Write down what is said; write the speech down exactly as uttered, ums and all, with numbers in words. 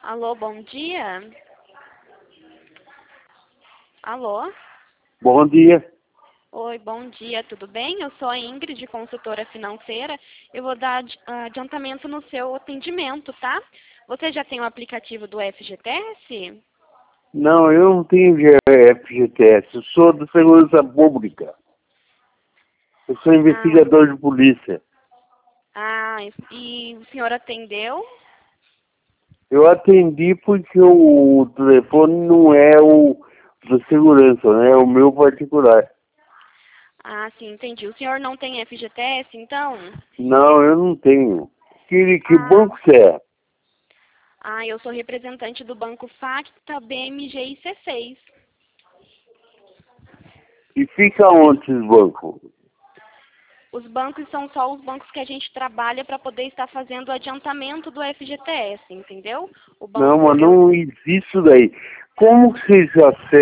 Alô, bom dia. Alô? Bom dia. Oi, bom dia, tudo bem? Eu sou a Ingrid, consultora financeira. Eu vou dar adi- adiantamento no seu atendimento, tá? Você já tem o aplicativo do F G T S? Não, eu não tenho F G T S, eu sou da Segurança Pública. Eu sou Ah, investigador de polícia. ah, e o senhor atendeu? Eu atendi porque o telefone não é o da segurança, né? É o meu particular. Ah, sim, entendi. O senhor não tem F G T S, então? Não, eu não tenho. Que, que Ah, banco você é? ah, eu sou representante do Banco Facta B M G e C seis. E fica onde esses bancos? Os bancos são só os bancos que a gente trabalha para poder estar fazendo o adiantamento do F G T S, entendeu? O Não, banco, mas eu, não existe isso daí. Como que vocês acessam